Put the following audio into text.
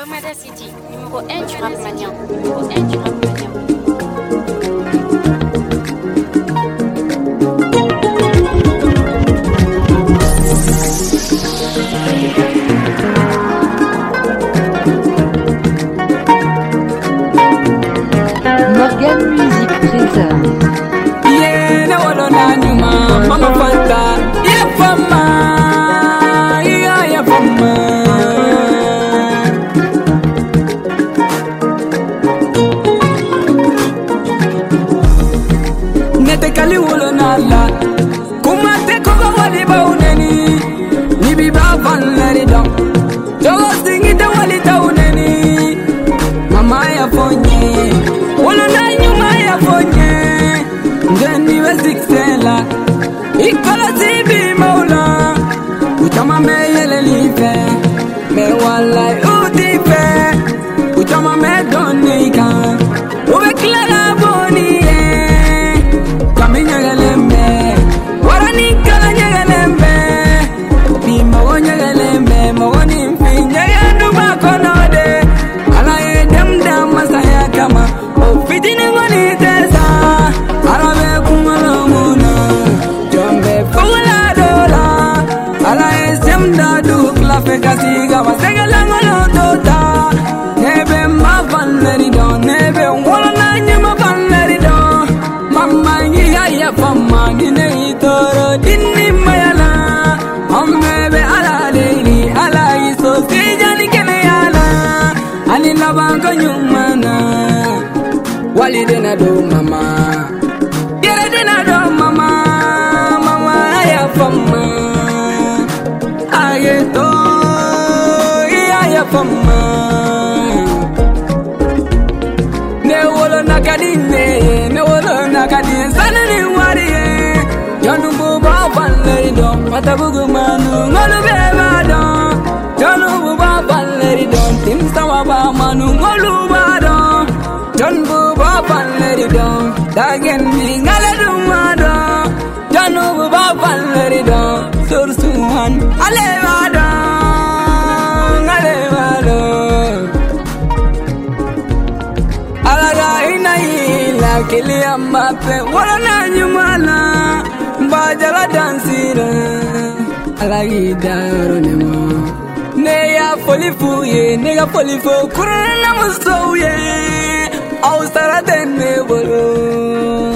Bomada City, numéro 1 du rap mania. Numéro 1 du rap mania. Morgan Music présente. Yeah, no one on you, Mama Fanta. Yeah, Fama. Yeah, Fama. Nete kali wolo nala. Kumate koga wali ba uneni. Nibi ba van lari dong. Jogo singi te wali ta uneni. Mama ya fonye. Wolo na nyuma ya fonye. Ngeni we ziksela. Ikola zibi maula. Uchama me yele life. Me walai utife. Uchama me donika. Uwe klara boni ye. Kami nyegelembe. Warani kala nyegelembe. Bima wo nyegelembe. Mawoni mfi nyegendu makonode. Ala ye demda masaya kama. Ofitini ngoni tesa. Arabe kumalo muna. Jombe fula dola. Ala ye semda duk la fekasiga. Masegela ngolo tota. Nebe ma vanleri don. Nebe wolo na nyuma vanleri don. Mama ya fama gine itoro dinni mayala. Ommebe ala leili. Ala iso sijani kene yala. Ani labanko nyumana. Wali dena do mama. Yere dena do mama. Mama ya fama. Ayeto. Ya fama. Ne wolo nakadine. Ne wolo nakadine. Sanani wariye. Jonu buba valeri don. Patabugu manu. Ngolu beba don. Jonu buba valeri don. Tim sawaba manu. Ngolu ba don. Jonu buba valeri don. Dagen mi ngale duma don. Jonu buba valeri don. Sursuhan. Aleva don. Aleva don. Alaga inaila kili amape. Wala na nyumala. Bajala dansira. Alagi daro nemo. Neya folifuye. Nega folifo. Kurana musoye. Ausara dene bolo.